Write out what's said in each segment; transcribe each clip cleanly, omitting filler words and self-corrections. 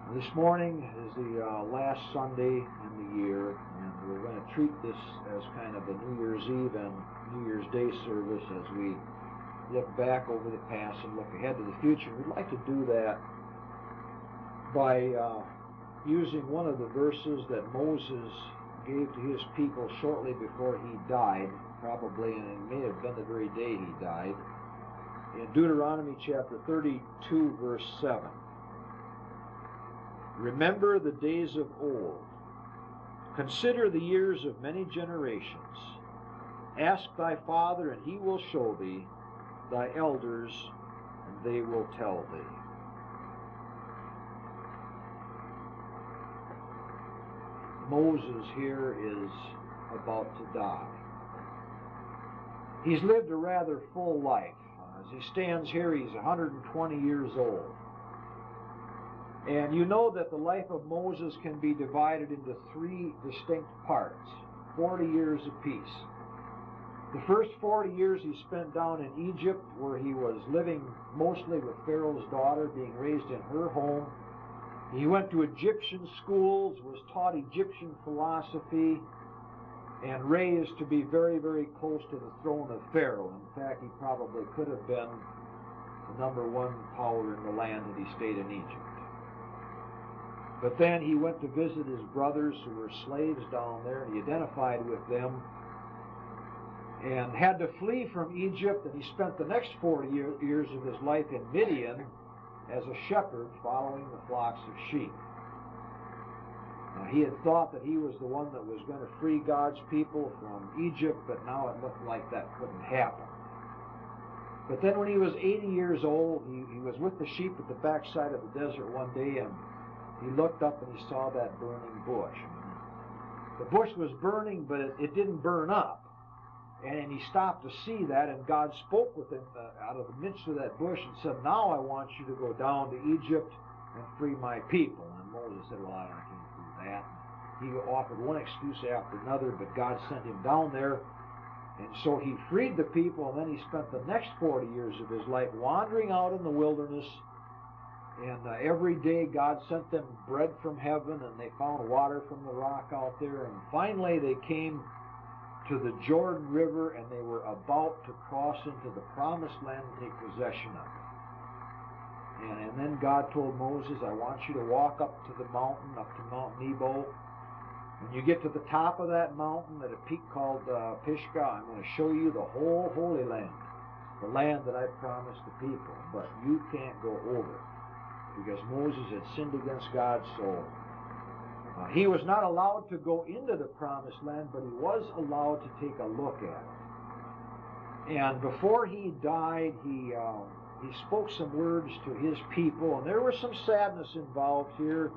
This morning is the last Sunday in the year, and we're going to treat this as kind of a New Year's Eve and New Year's Day service as we look back over the past and look ahead to the future. We'd like to do that by using one of the verses that Moses gave to his people shortly before he died, probably, and it may have been the very day he died, in Deuteronomy chapter 32, verse 7. Remember the days of old. Consider the years of many generations. Ask thy father, and he will show thee, thy elders, and they will tell thee. Moses here is about to die. He's lived a rather full life. As he stands here, he's 120 years old. And you know that the life of Moses can be divided into three distinct parts, 40 years apiece. The first 40 years he spent down in Egypt, where he was living mostly with Pharaoh's daughter, being raised in her home. He went to Egyptian schools, was taught Egyptian philosophy, and raised to be very, very close to the throne of Pharaoh. In fact, he probably could have been the number one power in the land that he stayed in Egypt. But then he went to visit his brothers who were slaves down there, and he identified with them and had to flee from Egypt, and he spent the next 40 years of his life in Midian as a shepherd following the flocks of sheep. Now, he had thought that he was the one that was going to free God's people from Egypt, but now it looked like that couldn't happen. But then when he was 80 years old, he was with the sheep at the backside of the desert one day, and he looked up and he saw that burning bush. The bush was burning, but it didn't burn up. And he stopped to see that, and God spoke with him out of the midst of that bush and said, "Now I want you to go down to Egypt and free my people." And Moses said, "Well, I can't do that." He offered one excuse after another, but God sent him down there. And so he freed the people, and then he spent the next 40 years of his life wandering out in the wilderness. And every day God sent them bread from heaven, and they found water from the rock out there. And finally they came to the Jordan River, and they were about to cross into the promised land and take possession of it. And then God told Moses, "I want you to walk up to the mountain, up to Mount Nebo. When you get to the top of that mountain at a peak called Pisgah, I'm going to show you the whole Holy Land, the land that I promised the people, but you can't go over it." Because Moses had sinned against God, so he was not allowed to go into the promised land, but he was allowed to take a look at it. And before he died, he spoke some words to his people, and there was some sadness involved here.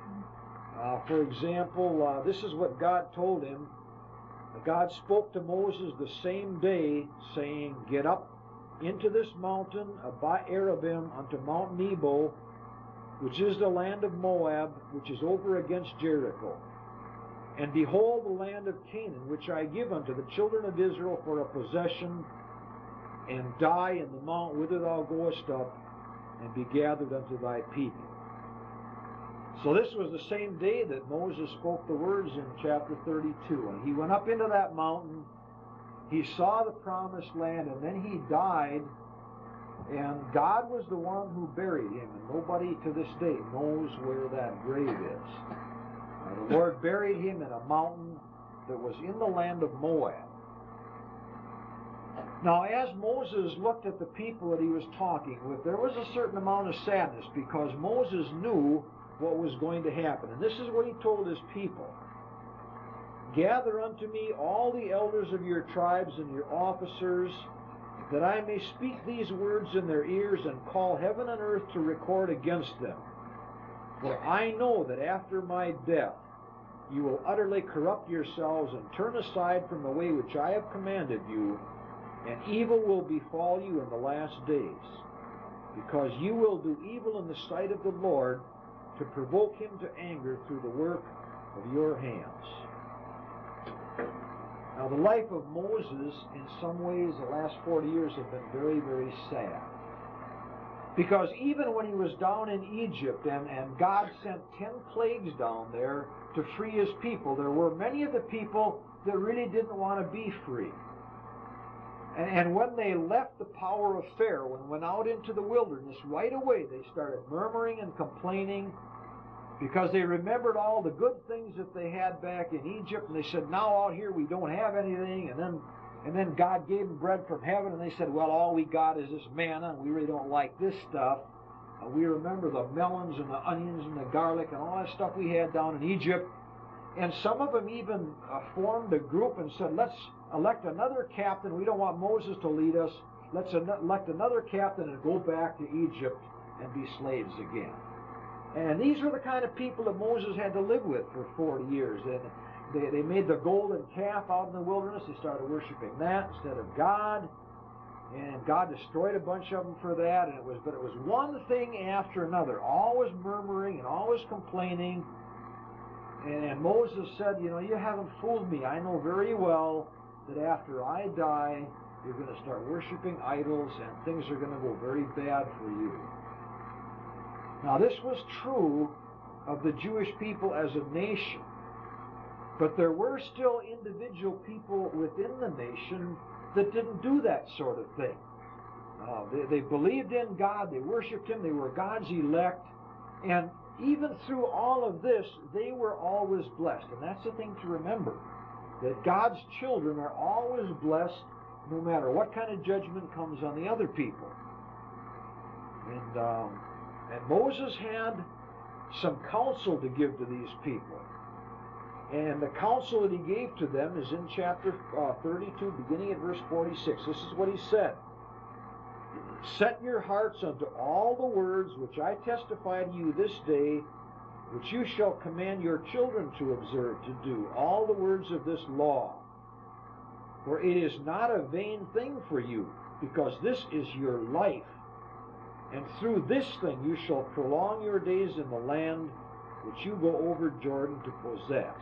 For example, this is what God told him. God spoke to Moses the same day, saying, "Get up into this mountain of Arabim unto Mount Nebo, which is the land of Moab, which is over against Jericho. And behold the land of Canaan, which I give unto the children of Israel for a possession, and die in the mount whither thou goest up, and be gathered unto thy people." So this was the same day that Moses spoke the words in chapter 32. And he went up into that mountain, he saw the promised land, and then he died. And God was the one who buried him, and nobody to this day knows where that grave is. The Lord buried him in a mountain that was in the land of Moab. Now, as Moses looked at the people that he was talking with, there was a certain amount of sadness, because Moses knew what was going to happen. And this is what he told his people. "Gather unto me all the elders of your tribes and your officers, that I may speak these words in their ears and call heaven and earth to record against them. For I know that after my death you will utterly corrupt yourselves and turn aside from the way which I have commanded you, and evil will befall you in the last days, because you will do evil in the sight of the Lord, to provoke him to anger through the work of your hands." Now, the life of Moses, in some ways, the last 40 years have been very, very sad. Because even when he was down in Egypt and God sent 10 plagues down there to free his people, there were many of the people that really didn't want to be free. And when they left the power of Pharaoh and went out into the wilderness, right away they started murmuring and complaining because they remembered all the good things that they had back in Egypt, and they said, now out here we don't have anything. And then God gave them bread from heaven, and they said, well, all we got is this manna, and we really don't like this stuff. We remember the melons and the onions and the garlic and all that stuff we had down in Egypt. And some of them even formed a group and said, let's elect another captain. We don't want Moses to lead us. Let's elect another captain and go back to Egypt and be slaves again. And these were the kind of people that Moses had to live with for 40 years. And they made the golden calf out in the wilderness. They started worshiping that instead of God. And God destroyed a bunch of them for that. But it was one thing after another, always murmuring and always complaining. And Moses said, you haven't fooled me. I know very well that after I die, you're going to start worshiping idols and things are going to go very bad for you. Now, this was true of the Jewish people as a nation. But there were still individual people within the nation that didn't do that sort of thing. They believed in God, they worshiped Him, they were God's elect, and even through all of this, they were always blessed. And that's the thing to remember, that God's children are always blessed no matter what kind of judgment comes on the other people. And Moses had some counsel to give to these people. And the counsel that he gave to them is in chapter 32, beginning at verse 46. This is what he said. Set your hearts unto all the words which I testify to you this day, which you shall command your children to observe to do, all the words of this law. For it is not a vain thing for you, because this is your life. And through this thing you shall prolong your days in the land which you go over Jordan to possess.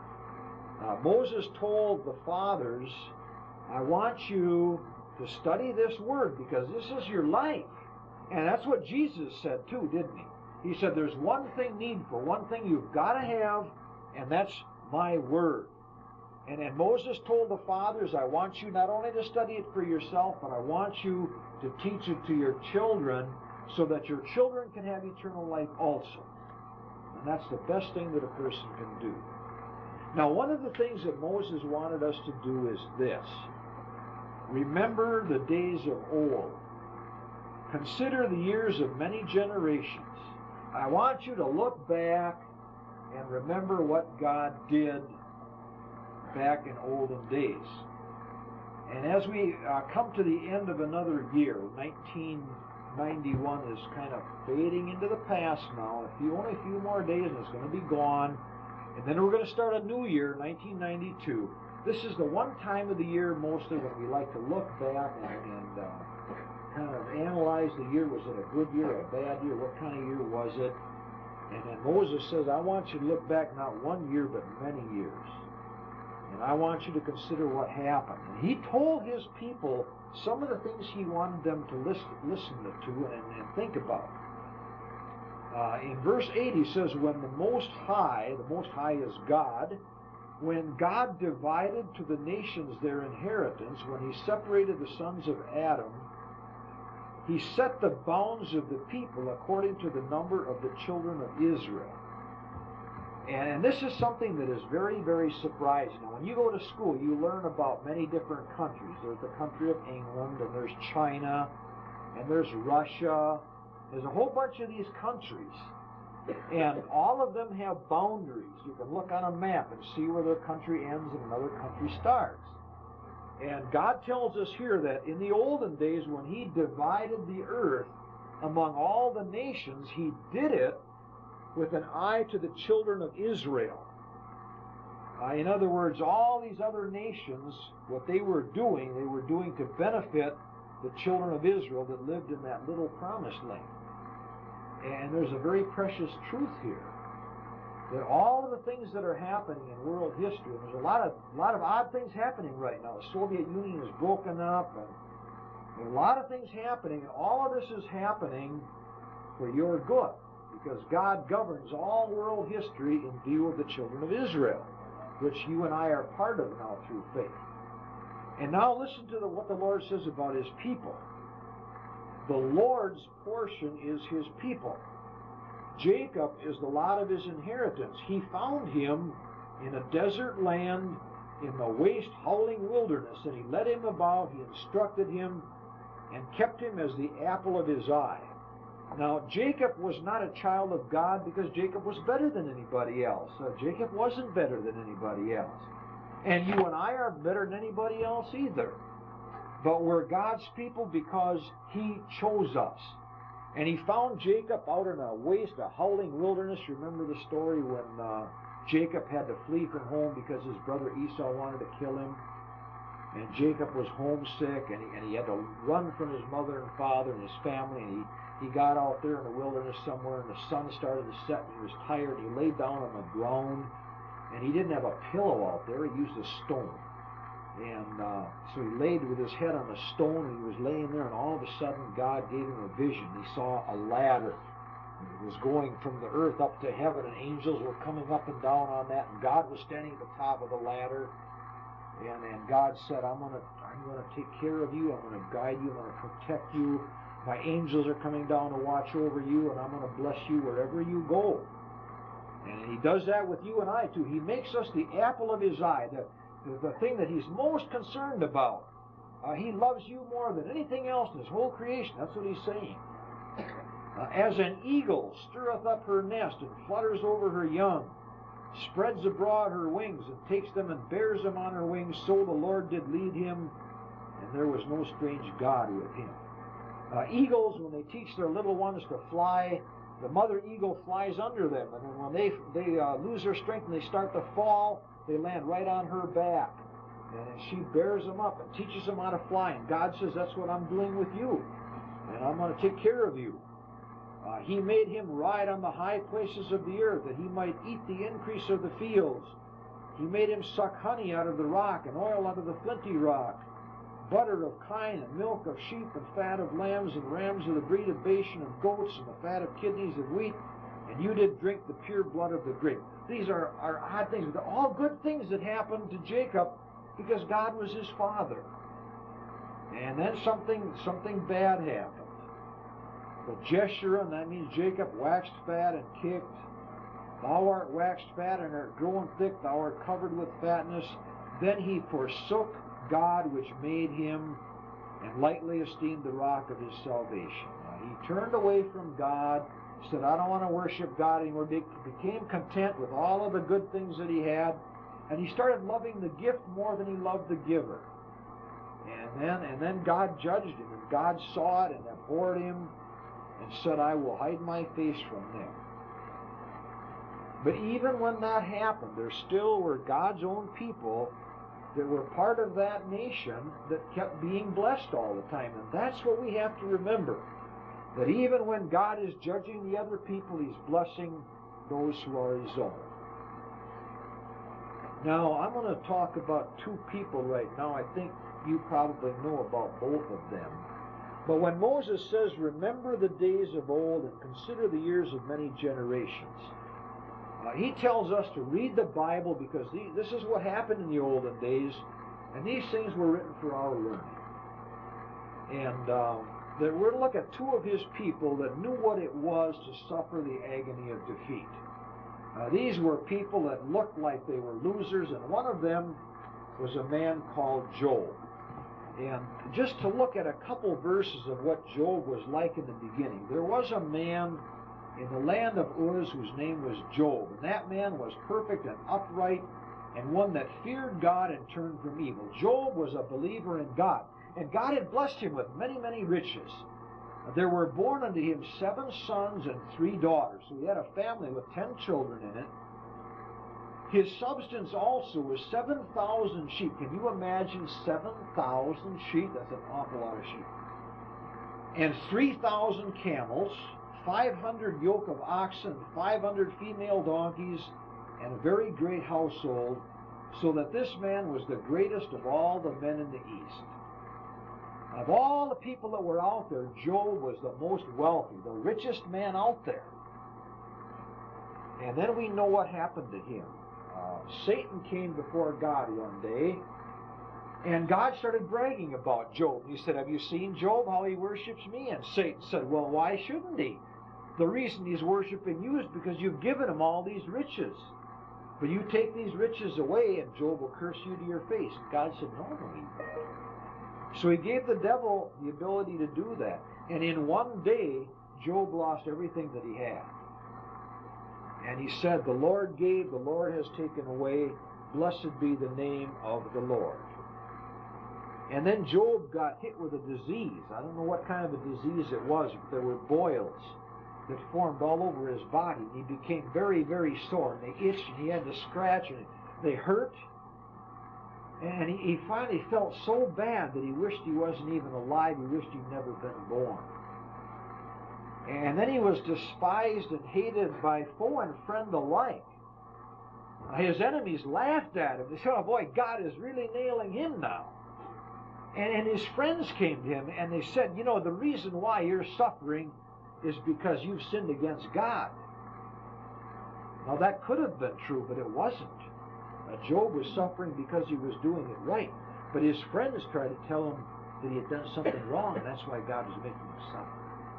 Moses told the fathers, I want you to study this word because this is your life. And that's what Jesus said too, didn't he? He said there's one thing needful, one thing you've got to have, and that's my word. And then Moses told the fathers, I want you not only to study it for yourself, but I want you to teach it to your children so that your children can have eternal life also. And that's the best thing that a person can do. Now, one of the things that Moses wanted us to do is this. Remember the days of old. Consider the years of many generations. I want you to look back and remember what God did back in olden days. And as we come to the end of another year, 1991 is kind of fading into the past now. Only a few more days and it's going to be gone. And then we're going to start a new year, 1992. This is the one time of the year mostly when we like to look back and kind of analyze the year. Was it a good year or a bad year? What kind of year was it? And then Moses says, I want you to look back not one year but many years. And I want you to consider what happened. And he told his people some of the things he wanted them to listen to and think about. In verse 8 he says, when the Most High is God, when God divided to the nations their inheritance, when he separated the sons of Adam, he set the bounds of the people according to the number of the children of Israel. And this is something that is very, very surprising. Now, when you go to school, you learn about many different countries. There's the country of England, and there's China, and there's Russia. There's a whole bunch of these countries. And all of them have boundaries. You can look on a map and see where their country ends and another country starts. And God tells us here that in the olden days when he divided the earth among all the nations, he did it with an eye to the children of Israel. In other words, all these other nations, what they were doing to benefit the children of Israel that lived in that little promised land. And there's a very precious truth here, that all of the things that are happening in world history, and there's a lot of odd things happening right now. The Soviet Union is broken up, There are a lot of things happening, and all of this is happening for your good, because God governs all world history in view of the children of Israel, which you and I are part of now through faith. And now listen to what the Lord says about his people. The Lord's portion is his people. Jacob is the lot of his inheritance. He found him in a desert land, in the waste, howling wilderness, and he led him about, he instructed him, and kept him as the apple of his eye. Now, Jacob was not a child of God because Jacob was better than anybody else. Jacob wasn't better than anybody else. And you and I aren't better than anybody else either. But we're God's people because he chose us. And he found Jacob out in a waste, a howling wilderness. Remember the story when Jacob had to flee from home because his brother Esau wanted to kill him? And Jacob was homesick, and he had to run from his mother and father and his family. And he got out there in the wilderness somewhere, and the sun started to set, and he was tired. He laid down on the ground, and he didn't have a pillow out there. He used a stone. And so he laid with his head on a stone, and he was laying there, and all of a sudden God gave him a vision. He saw a ladder. It was going from the earth up to heaven, and angels were coming up and down on that, and God was standing at the top of the ladder. And God said, I'm going to take care of you. I'm going to guide you. I'm going to protect you. My angels are coming down to watch over you, and I'm going to bless you wherever you go. And he does that with you and I too. He makes us the apple of his eye, the thing that he's most concerned about. He loves you more than anything else in his whole creation. That's what he's saying. As an eagle stirreth up her nest and flutters over her young, spreads abroad her wings and takes them and bears them on her wings, so the Lord did lead him, and there was no strange God with him. Eagles, when they teach their little ones to fly, the mother eagle flies under them, and then when they lose their strength and they start to fall, they land right on her back. And she bears them up and teaches them how to fly. And God says, that's what I'm doing with you, and I'm going to take care of you. He made him ride on the high places of the earth, that he might eat the increase of the fields. He made him suck honey out of the rock, and oil out of the flinty rock, butter of kine, and milk of sheep, and fat of lambs, and rams of the breed of Bashan, and goats, and the fat of kidneys of wheat. And you did drink the pure blood of the grape. These are odd things. They're all good things that happened to Jacob because God was his father. And then something bad happened. But Jeshurun, that means Jacob, waxed fat and kicked. Thou art waxed fat and art grown thick, thou art covered with fatness. Then he forsook God which made him, and lightly esteemed the rock of his salvation. He turned away from God, said, I don't want to worship God anymore. Became content with all of the good things that he had, and he started loving the gift more than he loved the giver. And then God judged him, and God saw it and abhorred him, and said, I will hide my face from them. But even when that happened, there still were God's own people that were part of that nation that kept being blessed all the time. And that's what we have to remember, that even when God is judging the other people, he's blessing those who are his own. Now, I'm going to talk about two people right now. I think you probably know about both of them. But when Moses says, remember the days of old and consider the years of many generations, he tells us to read the Bible because this is what happened in the olden days, and these things were written for our learning. And we're going to look at two of his people that knew what it was to suffer the agony of defeat. These were people that looked like they were losers, and one of them was a man called Job. And just to look at a couple verses of what Job was like in the beginning, there was a man in the land of Uz whose name was Job. And that man was perfect and upright and one that feared God and turned from evil. Job was a believer in God, and God had blessed him with many, many riches. There were born unto him 7 sons and 3 daughters. So he had a family with 10 children in it. His substance also was 7,000 sheep. Can you imagine 7,000 sheep? That's an awful lot of sheep. And 3,000 camels, 500 yoke of oxen, 500 female donkeys, and a very great household, so that this man was the greatest of all the men in the east. Of all the people that were out there, Job was the most wealthy, the richest man out there. And then we know what happened to him. Satan came before God one day, and God started bragging about Job. He said, "Have you seen Job, how he worships me?" And Satan said, "Well, why shouldn't he? The reason he's worshiping you is because you've given him all these riches. But you take these riches away, and Job will curse you to your face." And God said, "No, he won't." So he gave the devil the ability to do that. And in one day, Job lost everything that he had. And he said, "The Lord gave, the Lord has taken away. Blessed be the name of the Lord." And then Job got hit with a disease. I don't know what kind of a disease it was, but there were boils that formed all over his body. And he became very, very sore. And they itched, and he had to scratch, and they hurt. And he finally felt so bad that he wished he wasn't even alive. He wished he'd never been born. And then he was despised and hated by foe and friend alike. His enemies laughed at him. They said, "Oh boy, God is really nailing him now." And his friends came to him and they said, "You know, the reason why you're suffering is because you've sinned against God." Now that could have been true, but it wasn't. Job was suffering because he was doing it right. But his friends tried to tell him that he had done something wrong, and that's why God was making him suffer.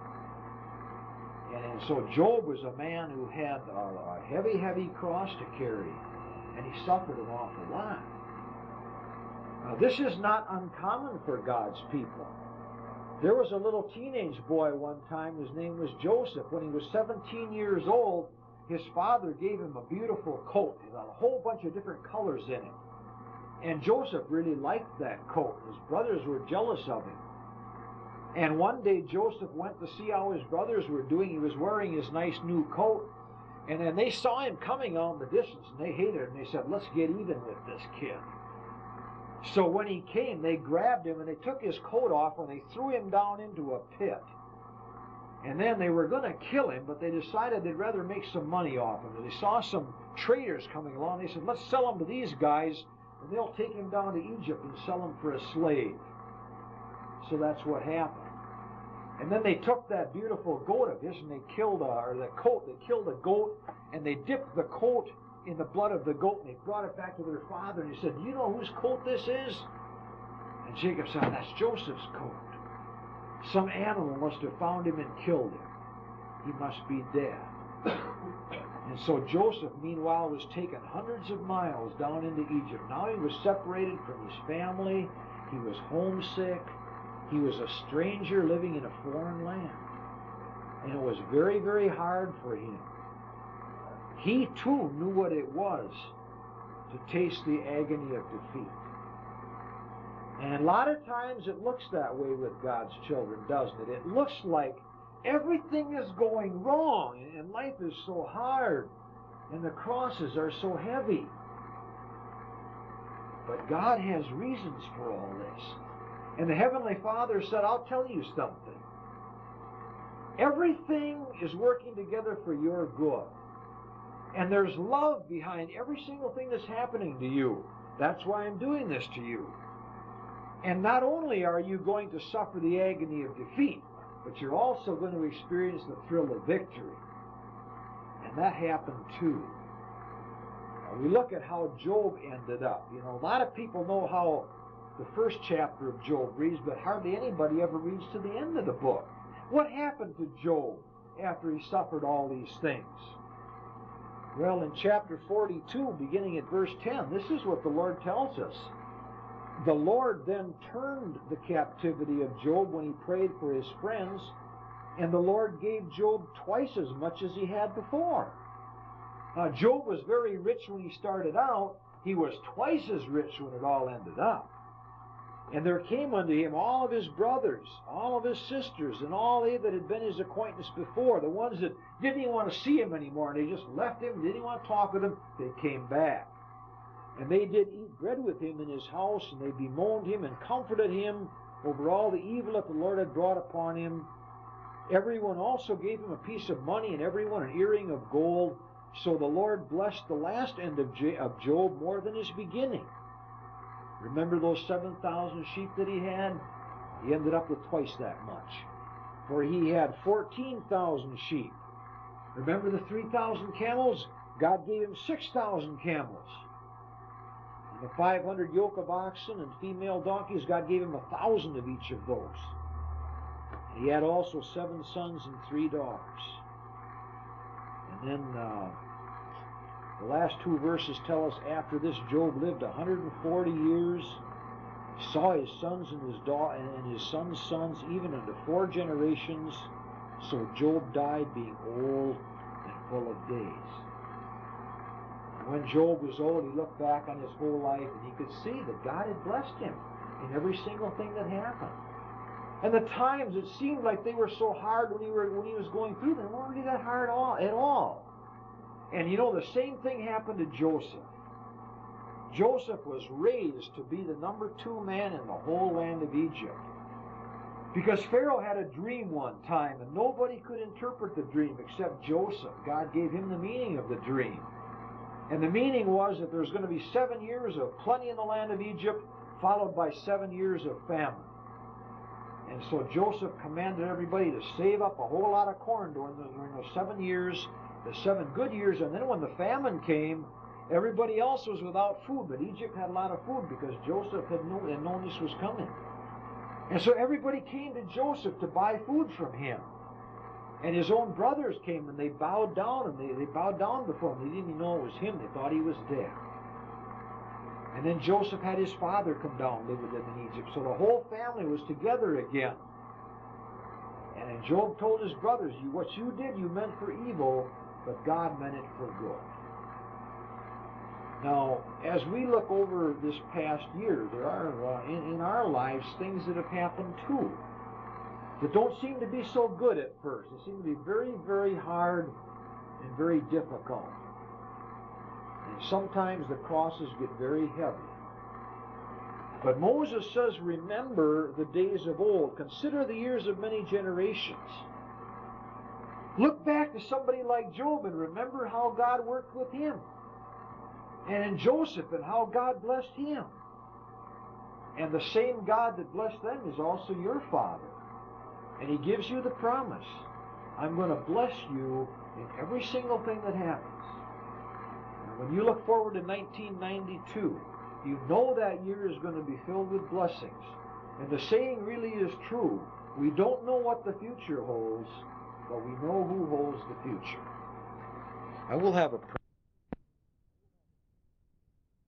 And so Job was a man who had a heavy, heavy cross to carry, and he suffered an awful lot. This is not uncommon for God's people. There was a little teenage boy one time, his name was Joseph. When he was 17 years old, his father gave him a beautiful coat. It had a whole bunch of different colors in it. And Joseph really liked that coat. His brothers were jealous of him. And one day Joseph went to see how his brothers were doing. He was wearing his nice new coat. And then they saw him coming on the distance, and they hated him. They said, "Let's get even with this kid." So when he came, they grabbed him, and they took his coat off, and they threw him down into a pit. And then they were going to kill him, but they decided they'd rather make some money off him. And they saw some traders coming along. They said, "Let's sell him to these guys, and they'll take him down to Egypt and sell him for a slave." So that's what happened. And then they took that beautiful goat of his, and they killed the coat. They killed a goat, and they dipped the coat in the blood of the goat, and they brought it back to their father, and he said, "Do you know whose coat this is?" And Jacob said, "That's Joseph's coat. Some animal must have found him and killed him. He must be dead." And so Joseph, meanwhile, was taken hundreds of miles down into Egypt. Now he was separated from his family. He was homesick. He was a stranger living in a foreign land. And it was very, very hard for him. He too knew what it was to taste the agony of defeat. And a lot of times it looks that way with God's children, doesn't it? It looks like everything is going wrong, and life is so hard, and the crosses are so heavy. But God has reasons for all this. And the Heavenly Father said, "I'll tell you something. Everything is working together for your good. And there's love behind every single thing that's happening to you. That's why I'm doing this to you. And not only are you going to suffer the agony of defeat, but you're also going to experience the thrill of victory." And that happened too. We look at how Job ended up. You know, a lot of people know how the first chapter of Job reads, but hardly anybody ever reads to the end of the book. What happened to Job after he suffered all these things? Well, in chapter 42, beginning at verse 10, this is what the Lord tells us. "The Lord then turned the captivity of Job when he prayed for his friends, and the Lord gave Job twice as much as he had before." Job was very rich when he started out. He was twice as rich when it all ended up. "And there came unto him all of his brothers, all of his sisters, and all they that had been his acquaintance before," the ones that didn't even want to see him anymore, and they just left him, didn't even want to talk with him, they came back. "And they did eat bread with him in his house, and they bemoaned him and comforted him over all the evil that the Lord had brought upon him. Everyone also gave him a piece of money, and everyone an earring of gold. So the Lord blessed the last end of Job more than his beginning." Remember those 7,000 sheep that he had? He ended up with twice that much. For he had 14,000 sheep. Remember the 3,000 camels? God gave him 6,000 camels. And the 500 yoke of oxen and female donkeys, God gave him 1,000 of each of those. And he had also 7 sons and 3 daughters. And then the last 2 verses tell us after this Job lived 140 years, saw his sons and his sons' sons even unto 4 generations. So Job died being old and full of days. And when Job was old, he looked back on his whole life and he could see that God had blessed him in every single thing that happened. And the times it seemed like they were so hard when he was going through them, weren't really that hard at all. And you know, the same thing happened to Joseph. Joseph was raised to be the number 2 man in the whole land of Egypt. Because Pharaoh had a dream one time, and nobody could interpret the dream except Joseph. God gave him the meaning of the dream. And the meaning was that there's going to be 7 years of plenty in the land of Egypt, followed by 7 years of famine. And so Joseph commanded everybody to save up a whole lot of corn during those 7 years, the 7 good years, and then when the famine came, everybody else was without food, but Egypt had a lot of food because Joseph had known this was coming. And so everybody came to Joseph to buy food from him. And his own brothers came and they bowed down, and they bowed down before him. They didn't even know it was him. They thought he was dead. And then Joseph had his father come down and live with him in Egypt. So the whole family was together again. And then Job told his brothers, what you did, you meant for evil, but God meant it for good. Now, as we look over this past year, there are in our lives things that have happened too that don't seem to be so good at first. They seem to be very, very hard and very difficult. And sometimes the crosses get very heavy. But Moses says, remember the days of old. Consider the years of many generations. Look back to somebody like Job and remember how God worked with him. And in Joseph and how God blessed him. And the same God that blessed them is also your Father. And he gives you the promise, I'm going to bless you in every single thing that happens. And when you look forward to 1992, you know that year is going to be filled with blessings. And the saying really is true. We don't know what the future holds, but we know who holds the future. I will have a